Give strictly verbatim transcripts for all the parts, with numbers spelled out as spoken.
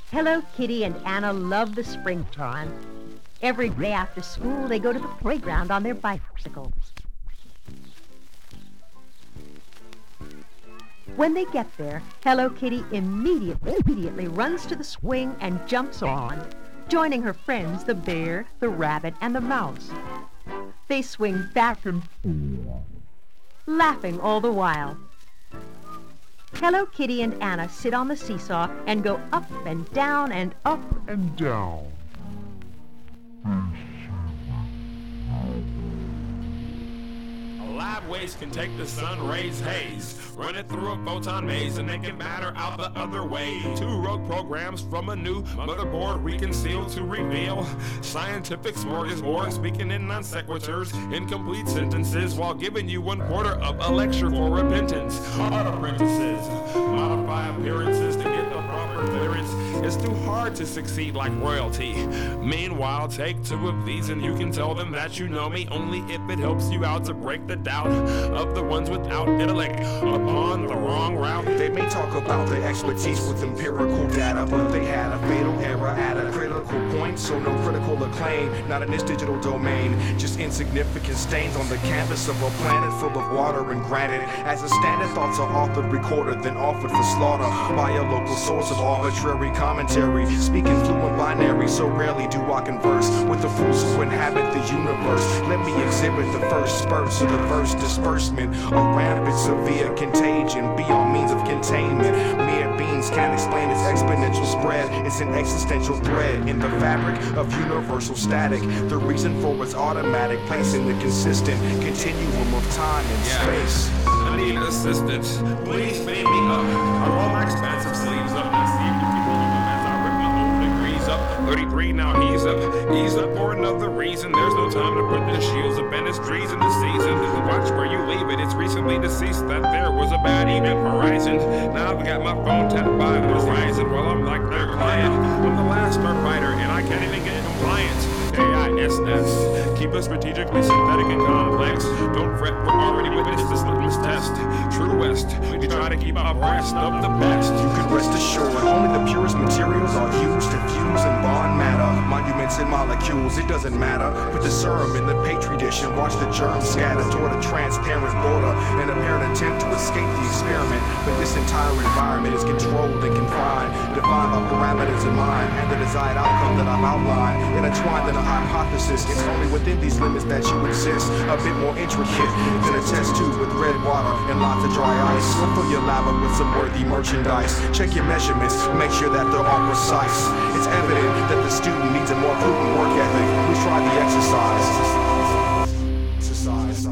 Hello Kitty and Anna love the springtime. Every day after school, they go to the playground on their bicycles. When they get there, Hello Kitty immediately, immediately runs to the swing and jumps on, joining her friends, the bear, the rabbit, and the mouse. They swing back and forth, laughing all the while. Hello Kitty and Anna sit on the seesaw and go up and down and up and down. Live waste can take the sun rays haze, run it through a photon maze, and they can matter out the other way. Two rogue programs from a new motherboard reconcealed to reveal scientific smorgasbord, speaking in non sequiturs, incomplete sentences, while giving you one quarter of a lecture for repentance. Art apprentices modify appearances to get the proper clearance. It's too hard to succeed like royalty. Meanwhile, take two of these and you can tell them that you know me, only if it helps you out to break the doubt of the ones without intellect upon the wrong route. They may talk about their expertise with empirical data, but they had a fatal error at a critical point, so no critical acclaim, not in this digital domain. Just insignificant stains on the canvas of a planet full of water and granite. As a standard, thoughts are authored, recorded, then offered for slaughter by a local source of arbitrary commentary. Speaking fluent binary, so rarely do I converse with the fools who inhabit the universe. Let me exhibit the first spurts of the verse disbursement, a rampant severe contagion beyond means of containment. Mere beings can't explain its exponential spread. It's an existential thread in the fabric of universal static. The reason for its automatic place in the consistent continuum of time and yeah. space. I need assistance. Please fade me up. I roll my expansive sleeves up and see if you can believe them as I rip my own degrees up. thirty-three now ease up, ease up for another reason. There's no time to put the shields up and its trees in the season. Watch where you leave it. It's recently deceased that there was a bad event horizon. Now I've got my phone tapped by Verizon while I'm like their client. I'm the last starfighter and I can't even get compliance. A I S S, keep us strategically synthetic and complex. Don't fret, we're already witnessed this litmus test. True West, we try to keep abreast of the best. You can rest assured, only the purest materials are used to fuse and bond matter. Monuments and molecules, it doesn't matter. Put the serum in the petri dish and watch the germs scatter toward a transparent border. An apparent attempt to escape the experiment, but this entire environment is controlled and confined, defined by parameters in mind and the desired outcome that I've outlined, intertwined in a hypothesis. It's only within these limits that you exist, a bit more intricate than a test tube with red water and lots of dry ice. Or fill your lab up with some worthy merchandise. Check your measurements, make sure that they're all precise. It's evident that the student needs a more prudent work ethic. We try the exercise. Exercise.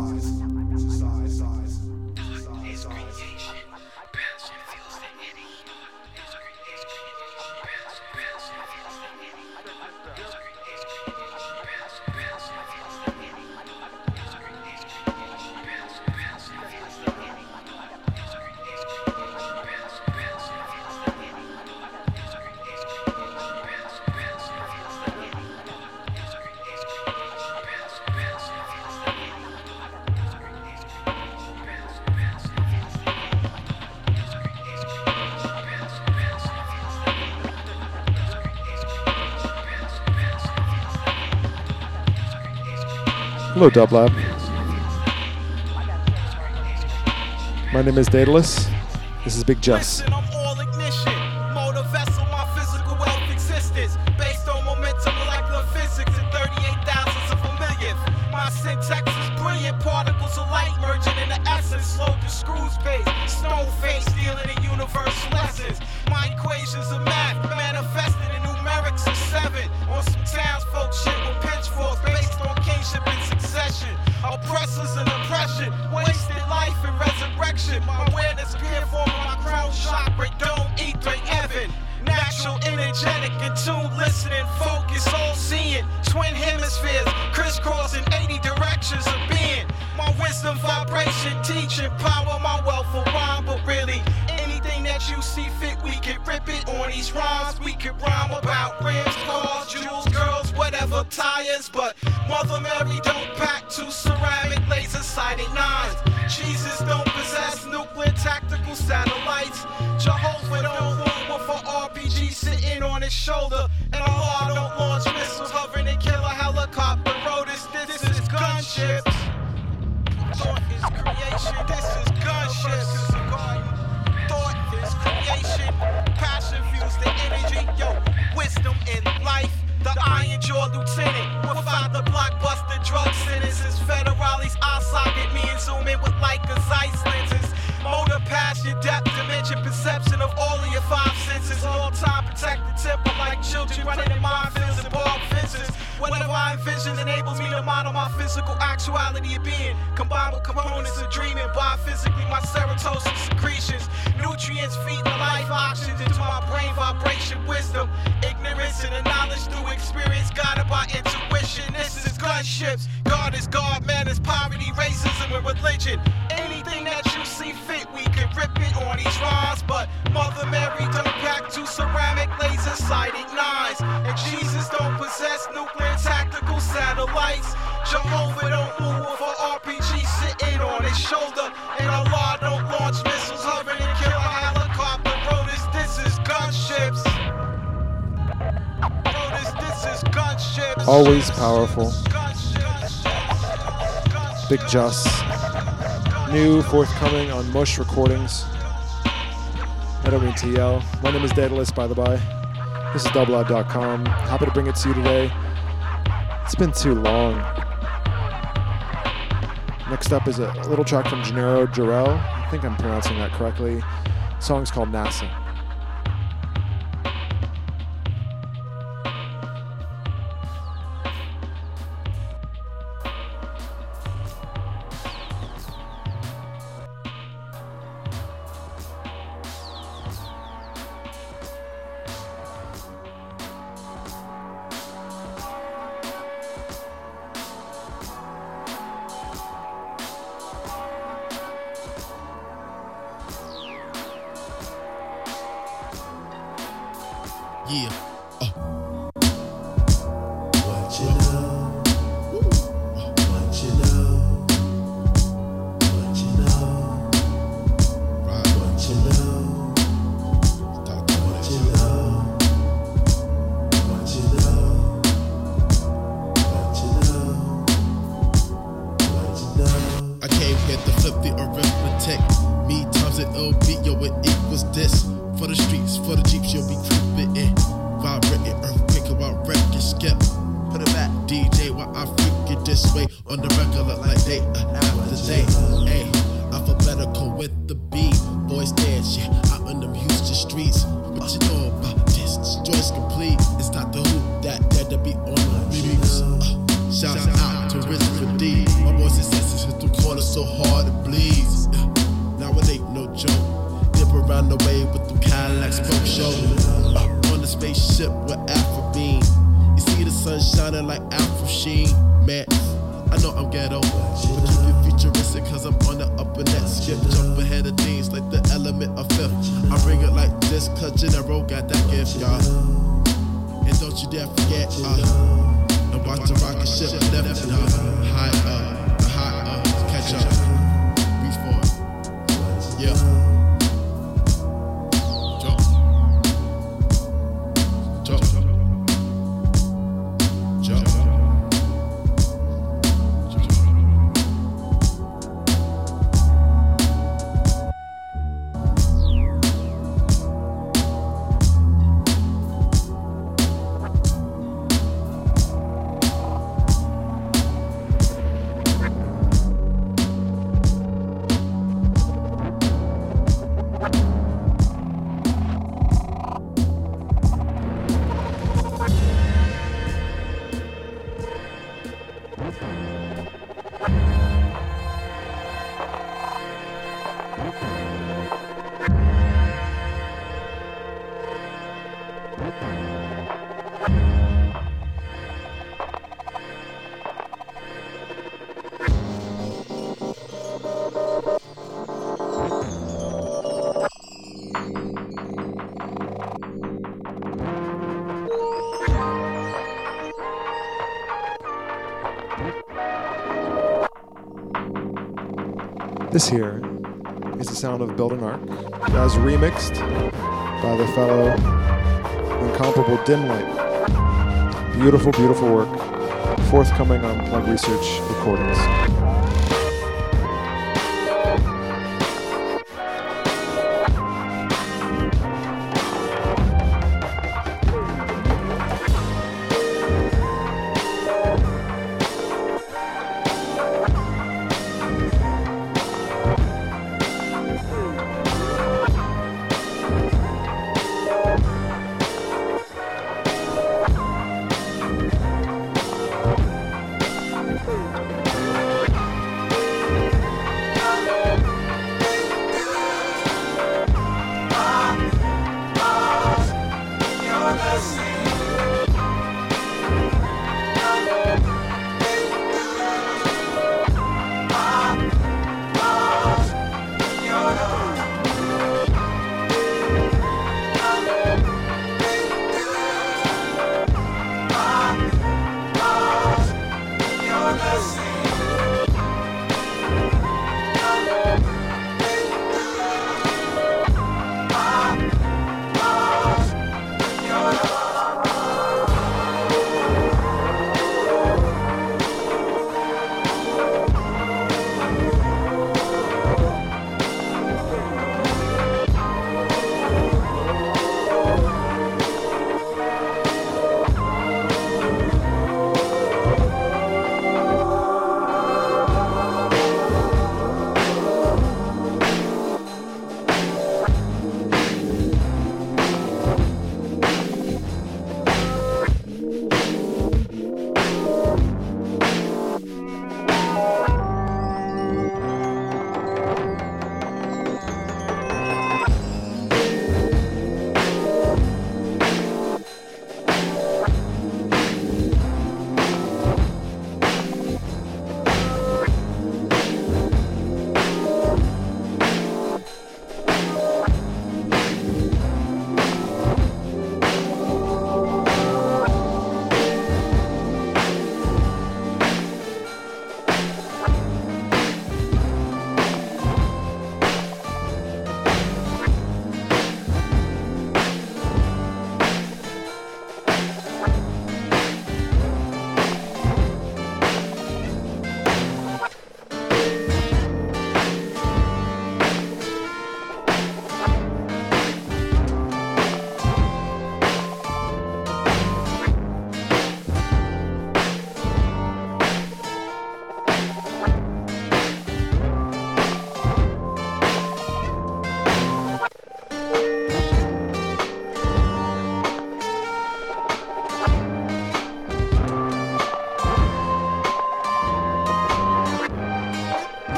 Hello, Dublab. My name is Daedalus. This is Big Jess. Listen, I'm all ignition. Motor vessel, my physical wealth existence. Based on momentum, molecular physics, and thirty-eight thousands of a millionth. My syntax is brilliant. Particles of light merging into essence. Slow to screws base. Stone face stealing in universal lessons. My equations of math manifested in numerics of seven. On some townsfolk shit with pitchforks based on kingship and succession. Oppressors and oppression. Wasted life and resurrection. My awareness clear for my crown chakra. Don't eat the heaven. Natural, energetic, in tune, listening, focus, all seeing. Twin hemispheres, crisscrossing eighty directions of being. My wisdom, vibration, teaching, power, my wealth of rhyme. But really, anything that you see fit, we can rip it on these rhymes. We can rhyme about rims, cars, jewels, girls, whatever, tires. But Mother Mary don't pack two ceramic laser-sighted nines. Jesus don't possess nuclear tactical satellites. Jehovah don't want one for R P G sitting on his shoulder. And Allah don't launch missiles, hovering and kill a helicopter. Road is this, this is gunships. Thought is creation, this is gunships. Thought is creation, passion fuels the energy. Yo, wisdom in life. The Iron Jaw Lieutenant, without the blockbuster drug sentences. Federales eye socket me and zoom in with Leica's ice lenses. Motor, passion, depth, dimension, perception of all of your five senses. All time protect the temple like children running in minefields and barbed fences. Whatever I envision enables me to model my physical actuality of being, combined with components of dreaming. Biophysically, my serotonin secretions, nutrients feeding the life oxygen into my brain vibration, wisdom, ignorance, and the knowledge through experience, guided by intuition. This is gunships. God is God, man is poverty, racism, and religion. Anything that you see fit, we can rip it on these rhymes. But Mother Mary don't pack two ceramic laser-sighted knives, and Jesus don't possess nuclear tactical satellites. Jehovah don't move with an R P G sitting on his shoulder, and Allah don't launch missiles hovering and kill a helicopter. Bro, this, this is gunships. Bro, this, this is gunships. Always powerful. Big Just. New, forthcoming on Mush Recordings. I don't mean to yell. My name is Daedalus, by the by. This is double odd dot com. Happy to bring it to you today. It's been too long. Next up is a little track from Gennaro Jarrell. I think I'm pronouncing that correctly. The song's called NASA. Yeah. Uh. What you know? What you know? What you know? Right. What you know? Stop what you know? What you know? What you know? What you know? I came here to flip the arithmetic. Me times an L B, yo, it equals this. For the streets, for the jeeps, you'll be creeping in. Vibrating, earthquake, while wrecking skip. Put it back, D J, while I freak it this way. On the regular, like day after day. Hey, alphabetical with the beat. Boys dance, yeah, out in them Houston streets. What you know about this? This joint's complete. It's not the hoop that dead to be on the remix. Uh, shout out to Rich for D. My boys and sisters hit the corner so hard it bleeds. Uh, now it ain't no joke. Dip around the way with them Cadillac smoke show. Uh, on the spaceship with Afro Beam. You see the sun shining like Afro Sheen. Man, I know I'm ghetto, but keep it futuristic cause I'm on the upper net. Skip, jump ahead of things like the element of fifth. I bring it like this cause Gennaro got that gift, y'all. And don't you dare forget, uh, and watch the rocket ship lift up, high up, high up, catch up, reach for it, yeah. This here is the sound of Building Arc, as remixed by the fellow Incomparable Dim Light. Beautiful, beautiful work. Forthcoming on Plug Research Recordings.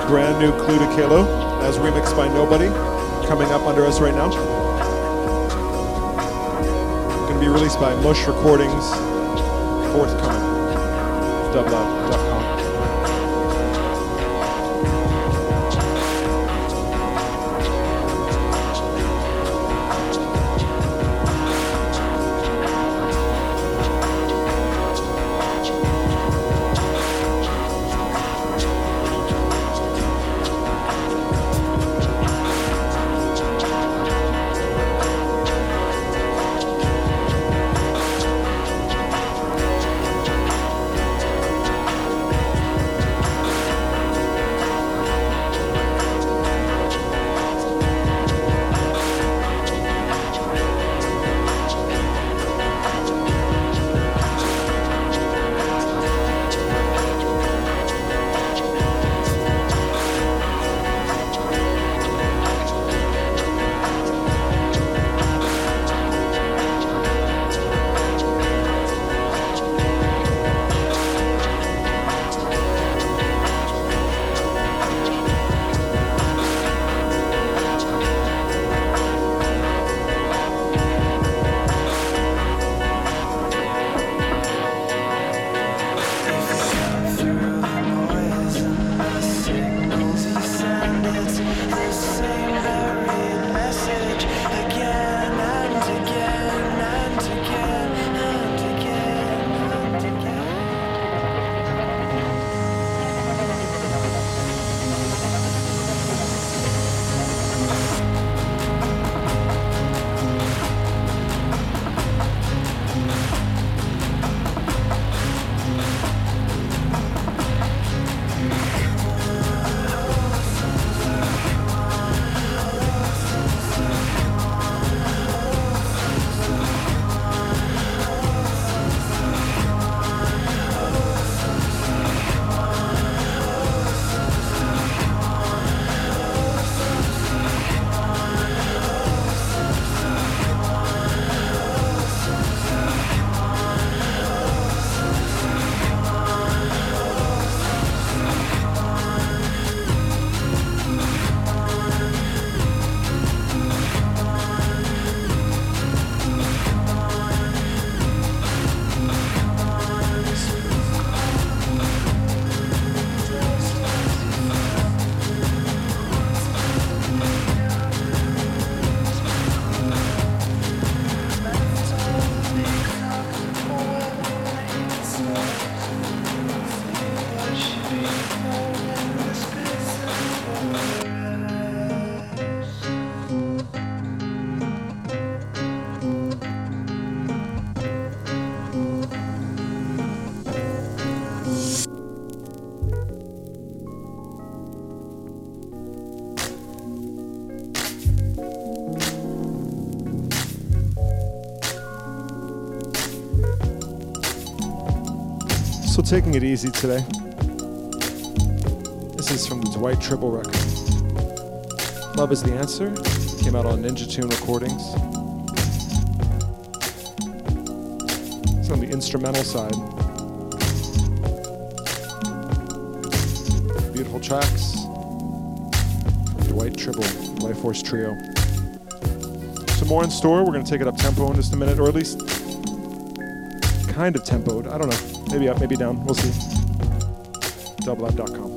brand new Clue to Kalo, as remixed by Nobody, coming up under us right now. Going to be released by Mush Recordings, forthcoming. dub lab dot com. So taking it easy today. This is from the Dwight Tribble record. Love is the Answer. Came out on Ninja Tune Recordings. It's on the instrumental side. Beautiful tracks from Dwight Tribble, Life Force Trio. Some more in store. We're going to take it up tempo in just a minute, or at least kind of tempoed. I don't know. Maybe up, maybe down. We'll see. dub lab dot com.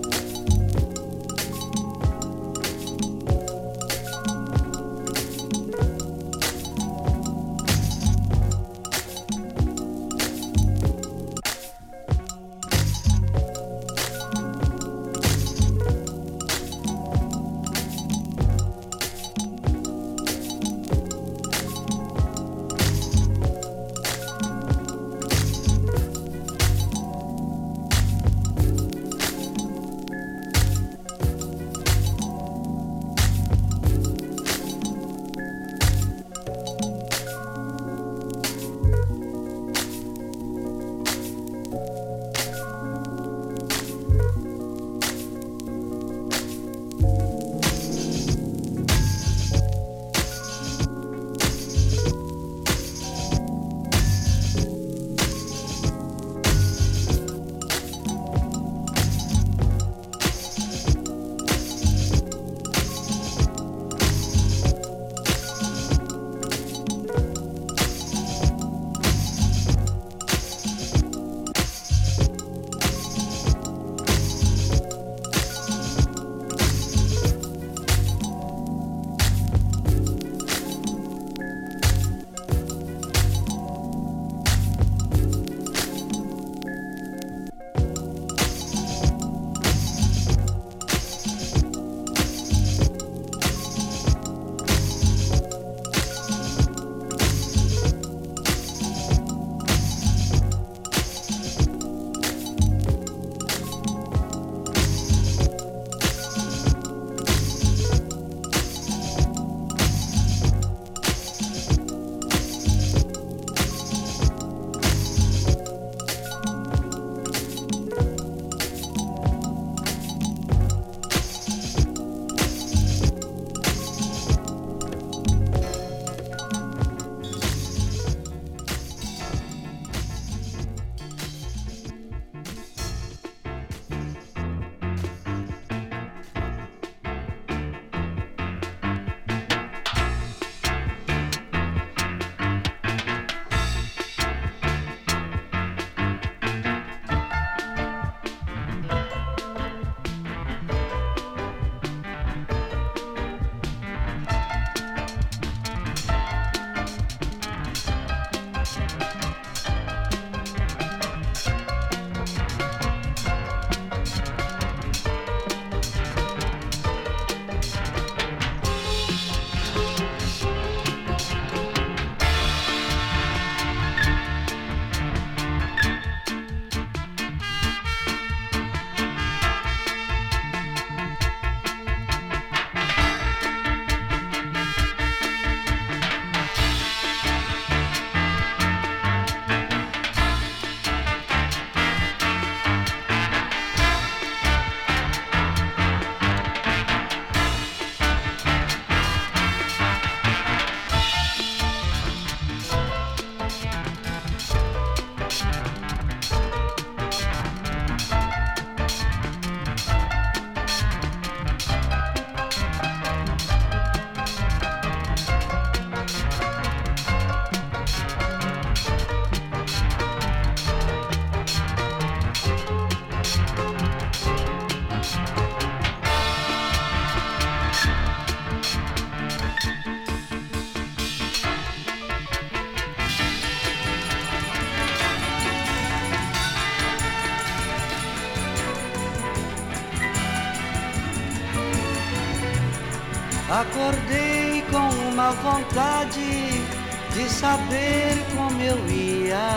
Acordei com uma vontade de saber como eu ia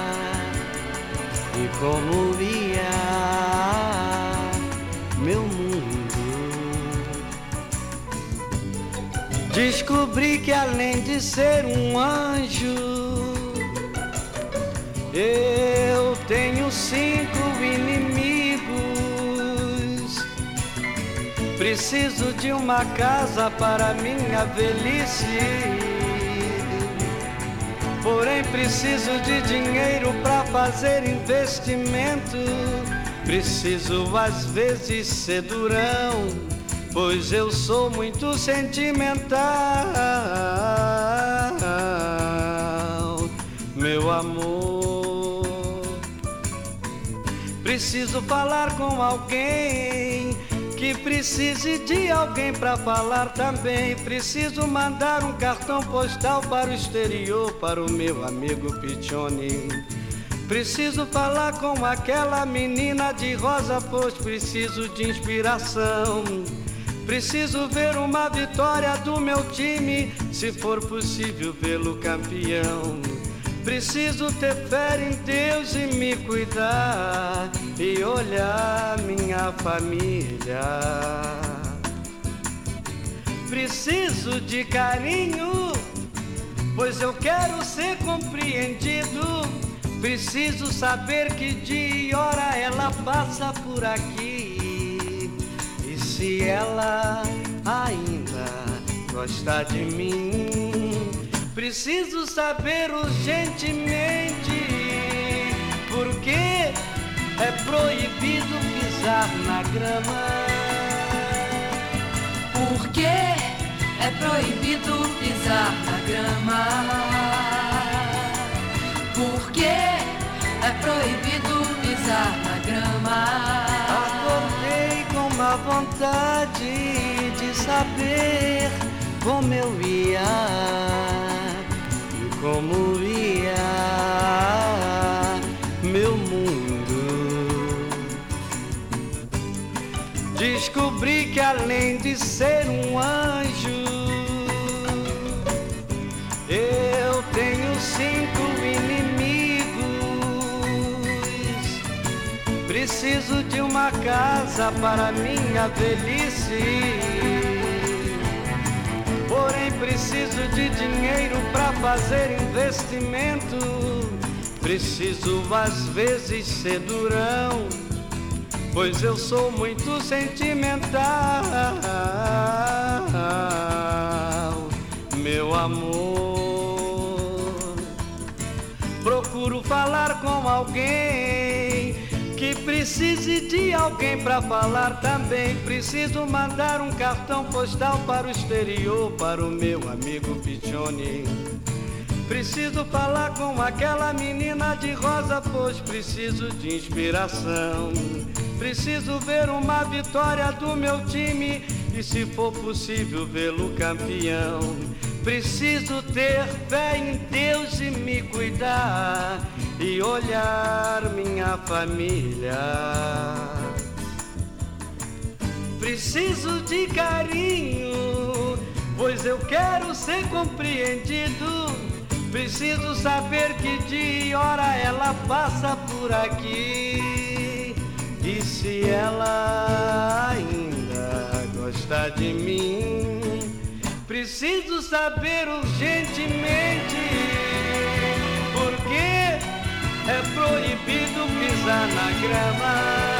e como ia meu mundo. Descobri que além de ser um anjo, eu tenho cinco inimigos. Preciso de uma casa para minha velhice, porém preciso de dinheiro para fazer investimento. Preciso às vezes ser durão, pois eu sou muito sentimental, meu amor. Preciso falar com alguém que precise de alguém pra falar também. Preciso mandar um cartão postal para o exterior, para o meu amigo Piccioni. Preciso falar com aquela menina de rosa, pois preciso de inspiração. Preciso ver uma vitória do meu time, se for possível vê-lo campeão. Preciso ter fé em Deus e me cuidar e olhar minha família. Preciso de carinho, pois eu quero ser compreendido. Preciso saber que dia e hora ela passa por aqui e se ela ainda gosta de mim. Preciso saber urgentemente por que é proibido pisar na grama. Por que é proibido pisar na grama? Por que é proibido pisar na grama? Acordei com uma vontade de saber como eu ia e como ia meu mundo. Descobri que além de ser um anjo, eu tenho cinco inimigos. Preciso de uma casa para minha velhice, porém preciso de dinheiro para fazer investimento. Preciso às vezes ser durão, pois eu sou muito sentimental, meu amor. Procuro falar com alguém que precise de alguém pra falar também. Preciso mandar um cartão postal para o exterior, para o meu amigo Piccioni. Preciso falar com aquela menina de rosa, pois preciso de inspiração. Preciso ver uma vitória do meu time e, se for possível, vê-lo campeão. Preciso ter fé em Deus e me cuidar e olhar minha família. Preciso de carinho, pois eu quero ser compreendido. Preciso saber que dia e hora ela passa por aqui e se ela ainda gosta de mim. Preciso saber urgentemente por que é proibido pisar na grama.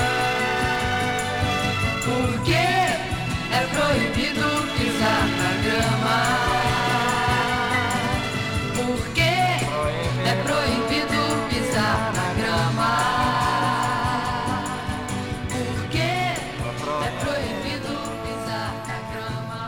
Por que é proibido pisar na grama? Por que é proibido pisar na grama? Por que é proibido pisar na grama?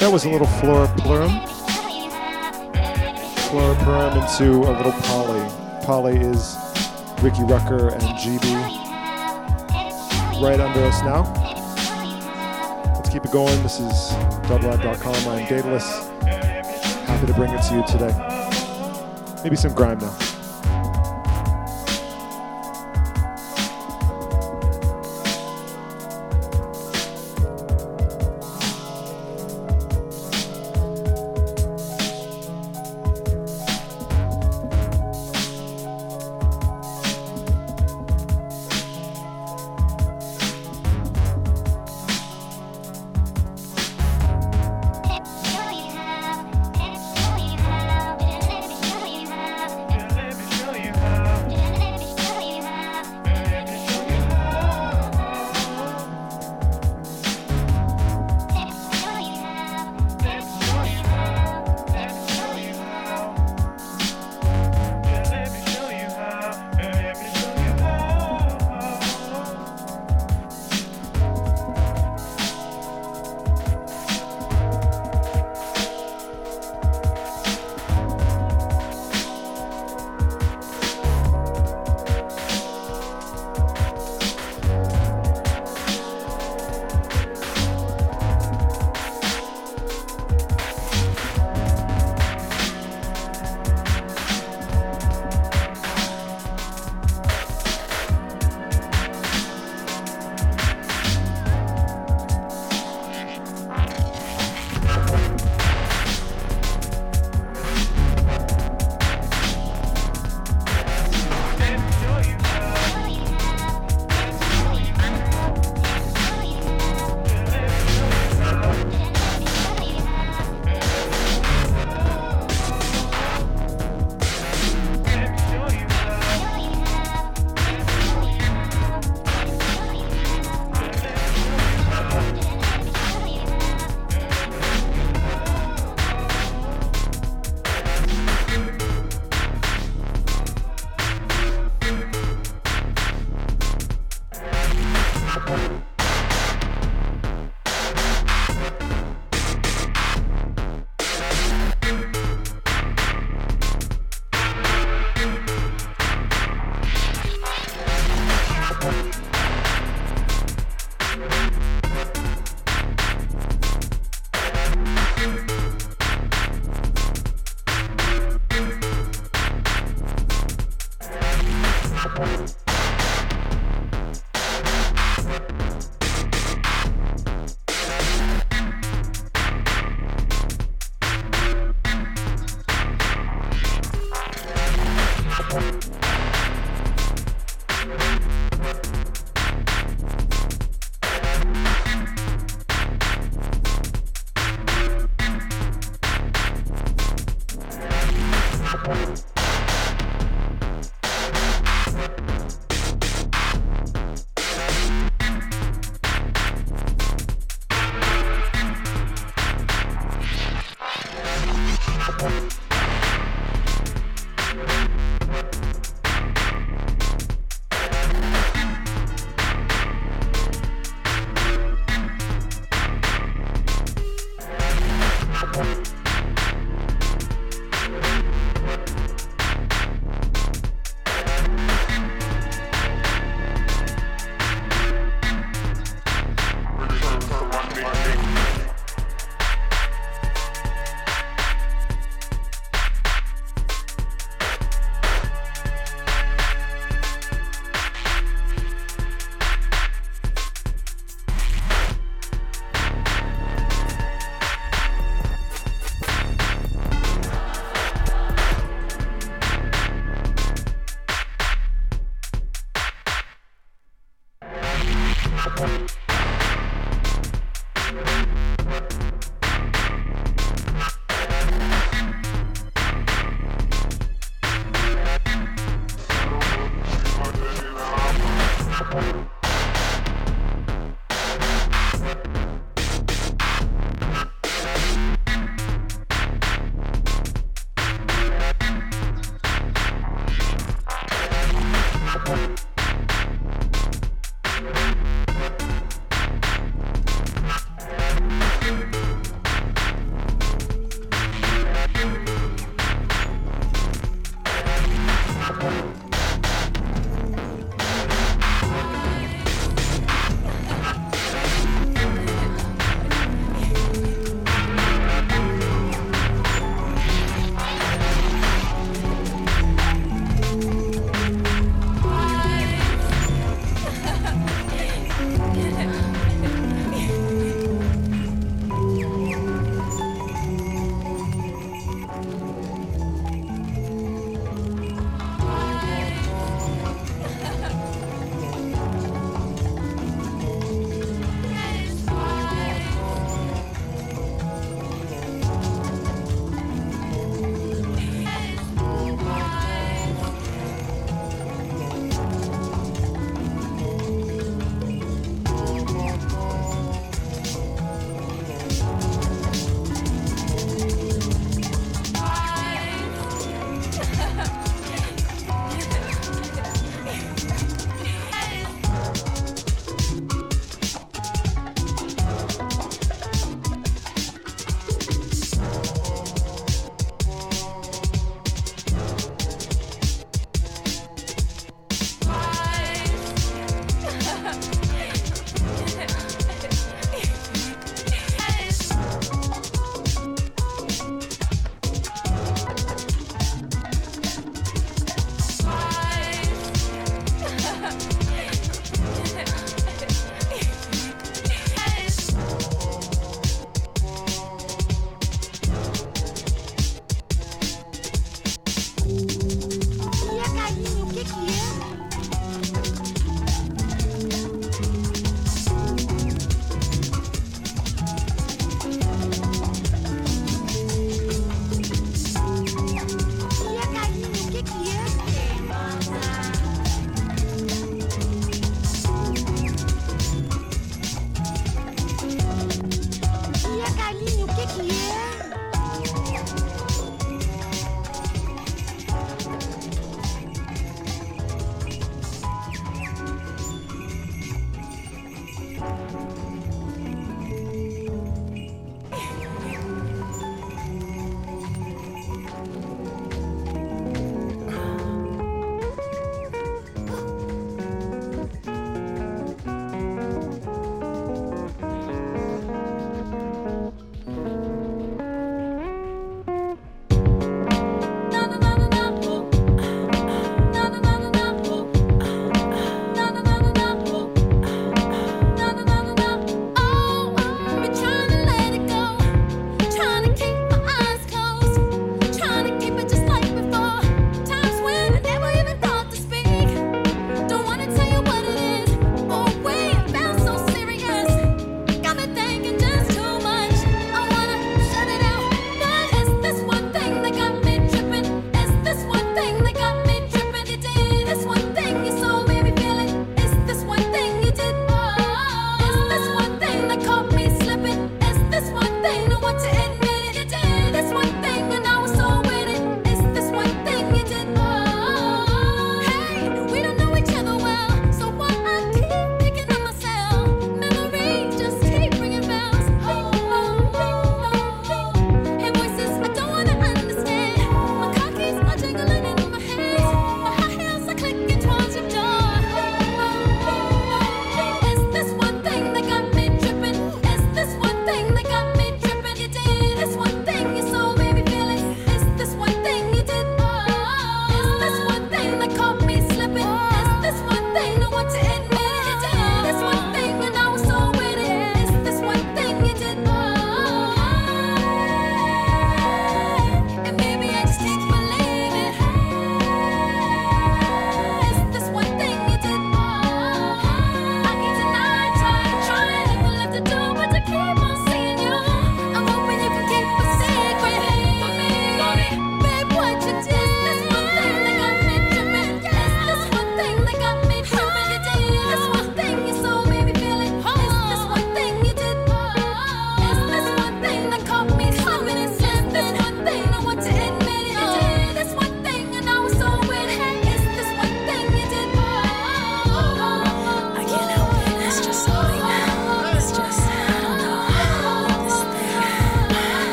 That was a little Flora Plurum. Flora Plurum into a little Polly. Polly is Ricky Rucker and G B. Right under us now. Let's keep it going. This is double live dot com. I'm Daedalus. Happy to bring it to you today. Maybe some grime now.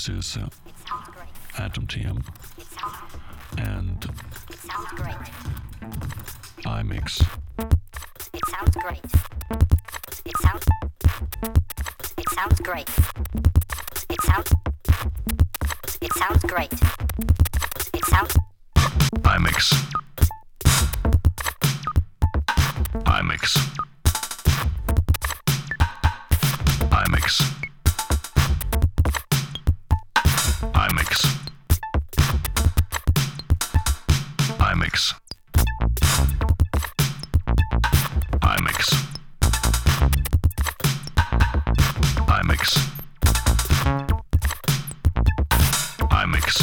This is uh, Atom T M and iMix. It sounds great. It sounds. It sounds great. It sounds. It sounds great. It sounds. iMix. iMix. iMix. iMix. iMix. iMix. iMix. iMix.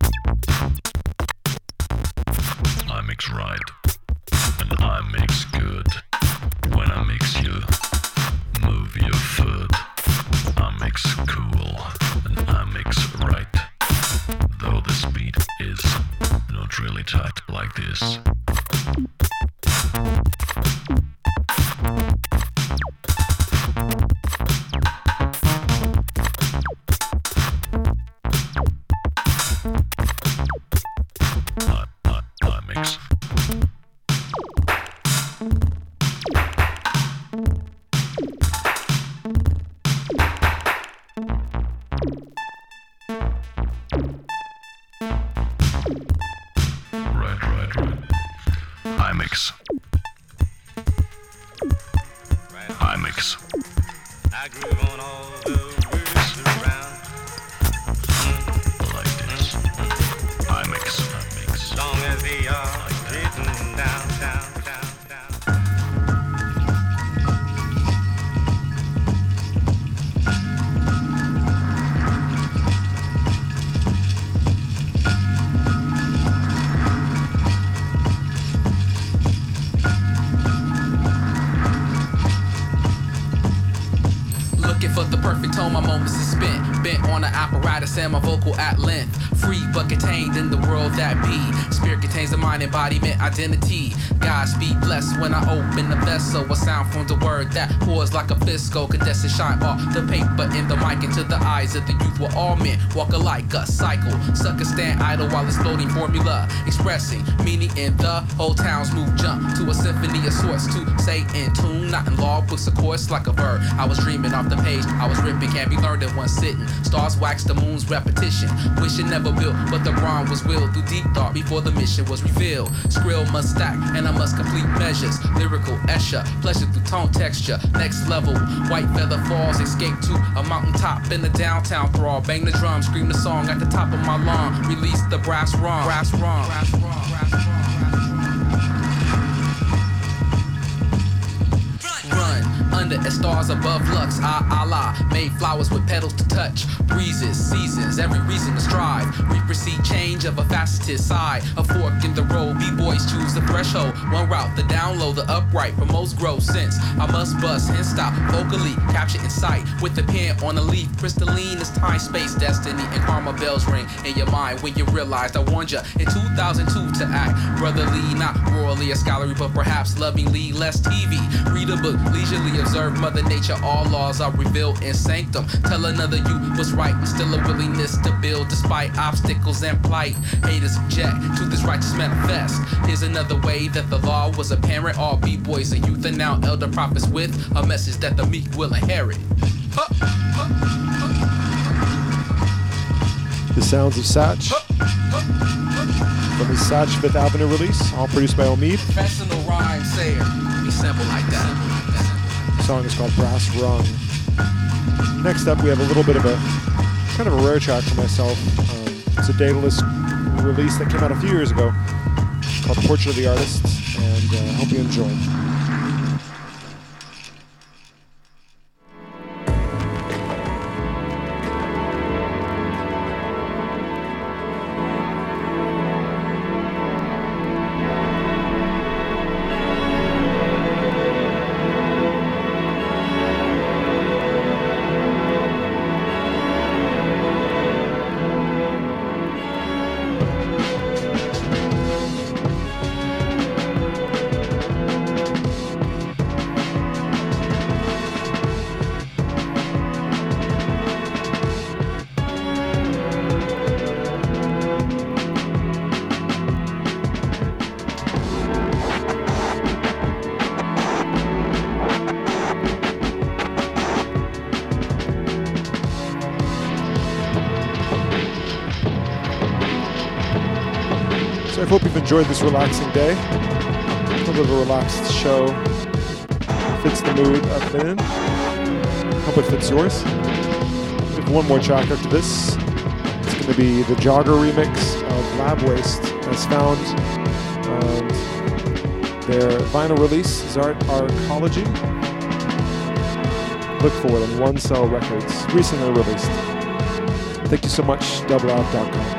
iMix right, and iMix good. When I mix you, move your foot. iMix cool, and iMix right. Though this beat is not really tight like this. iMix. Right, right, right. iMix. iMix. I groove on all the words around. Like this. iMix. iMix. As long as they are written down, down, down, down. Looking for the perfect tone, my moments is spent. Bent on an apparatus and my vocal at length. Free but contained in the world that be. Spirit contains the mind, embodiment, identity. Godspeed blessed when I open the vessel. A sound from the word that pours like a fisco. Condensed and shine off the paper in the mic into the eyes of the youth. We're all men, walk alike, a cycle. Suckers stand idle while exploding formula. Expressing meaning in the whole town's move. Jump to a symphony of sorts to say in tune. Not in law books, of course, like a verb. I was dreaming off the page, I was ripping, can't be learned in one sitting. Stars wax the moon's repetition. Wishing never built, but the rhyme was willed through deep thought before the mission was revealed. Skrill must stack, and I must complete measures. Lyrical Escher, pleasure through tone texture. Next level, white feather falls, escape to a mountaintop in the downtown thrall. Bang the drum, scream the song at the top of my lawn. Release the brass rung, brass rung, brass rung, brass rung. Run under as stars above lux, ah Allah. Made flowers with petals to touch. Breezes, seasons, every reason to strive. We perceive change of a faceted side. A fork in the road, b-boys choose the threshold. One route, the down low, the upright. For most growth sense, I must bust and stop vocally. Capture in sight with the pen on a leaf. Crystalline as time, space, destiny, and karma bells ring in your mind when you realized I warned you in two thousand two to act brotherly, not royally or scholarly, but perhaps lovingly. Less T V, read a book, leisurely observe Mother Nature. All laws are revealed in sanctum. Tell another you was right, and still a willingness to build despite obstacles and plight. Haters object to this righteous manifest. Here's another way that the law was apparent. All b-boys and youth are now elder prophets with a message that the meek will inherit. Huh, huh, huh. The sounds of Satch from his Satch Fifth Avenue release, all produced by Omid. Professional rhyme sayer, be simple like that. The song is called Brass Rung. Next up, we have a little bit of a kind of a rare track for myself. Um, it's a Daedalus release that came out a few years ago called Portrait of the Artist, and I uh, hope you enjoy it. I hope you've enjoyed this relaxing day. A little bit of a relaxed show. Fits the mood I've been in. Hope it fits yours. We have one more track after this. It's going to be the Jogger remix of Lab Waste, as found on their vinyl release, Zart Arcology. Look for it on One Cell Records, recently released. Thank you so much, double out dot com.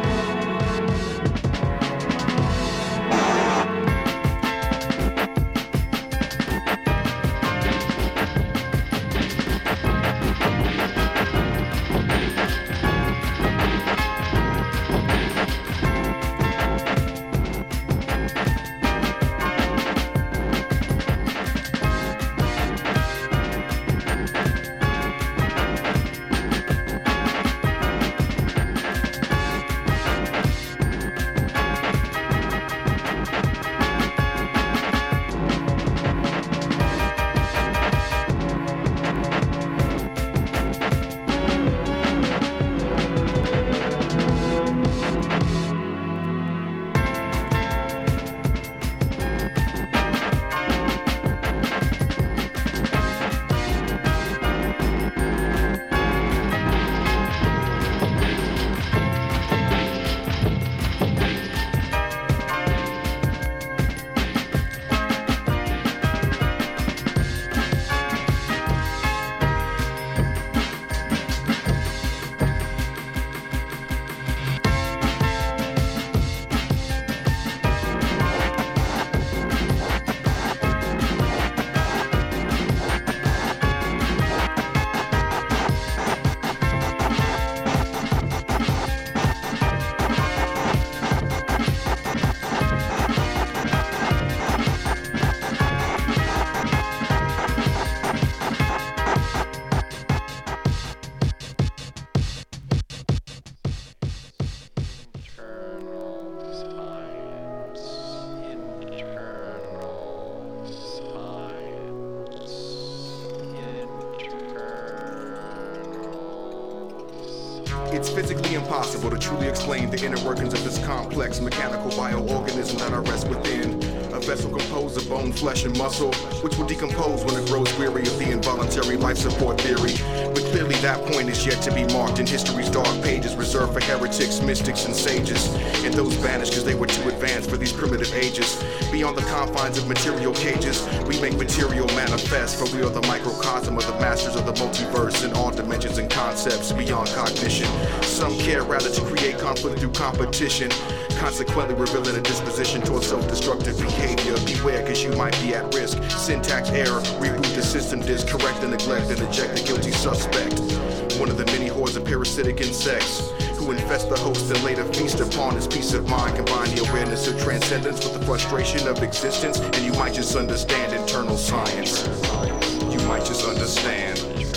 It's physically impossible to truly explain the inner workings of this complex mechanical bioorganism that I rest within. A vessel composed of bone, flesh, and muscle, which will decompose when it grows weary of the involuntary life support theory. But clearly that point is yet to be marked in history's dark pages, reserved for heretics, mystics, and sages. And those banished because they were too advanced for these primitive ages. Beyond the confines of material cages, we make material manifest, for we are the microcosm of the masters of the multiverse in all dimensions and concepts beyond cognition. Some care rather to create conflict through competition, consequently revealing a disposition towards self-destructive behavior. Beware, cause you might be at risk. Syntax error, reboot the system disk, correct the neglect and eject the guilty suspect. One of the many hordes of parasitic insects who infest the host and later feast upon his peace of mind. Combine the awareness of transcendence with the frustration of existence, and you might just understand internal science. You might just understand.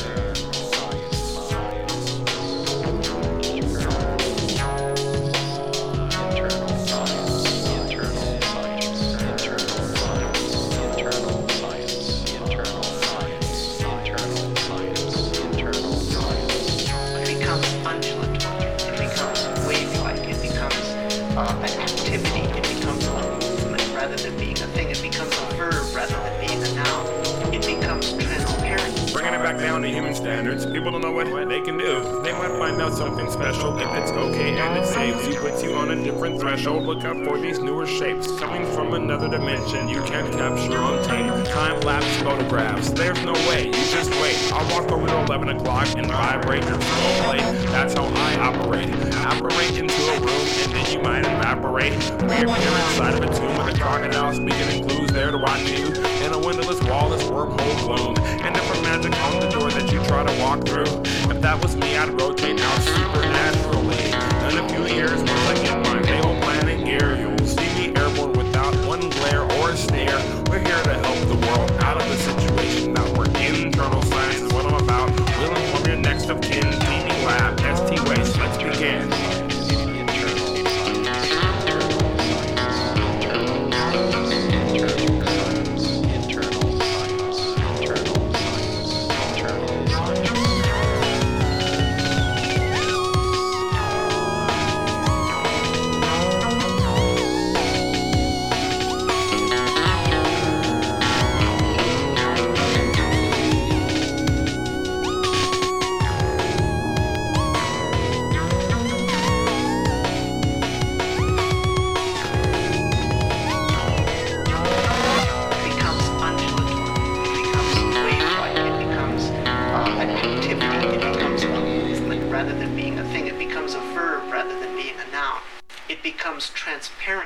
People don't know what they can do. They might find out something special if it's okay and it saves you, puts you on a different threshold. Look out for these newer shapes coming from another dimension you can't capture on tape. Time-lapse photographs. There's no way. You just wait. I'll walk over to eleven o'clock and vibrate your slow plate. That's how I operate. Apparate into a room and then you might evaporate. Reappear inside of a tomb with a crocodile speaking in clues there to watch you. And a windowless wall is wormhole gloom. And different magic on the door that you try to walk through. If that was me, I'd rotate out supernaturally. In a few years, once I get my fatal planet gear, you will see me airborne without one glare or a sneer. We're here to help the world out of the situation that we're in. Internal science is what I'm about. We'll inform your next of kin. T V Lab, S T Waste, let's begin. becomes a verb rather than being a noun. It becomes transparent.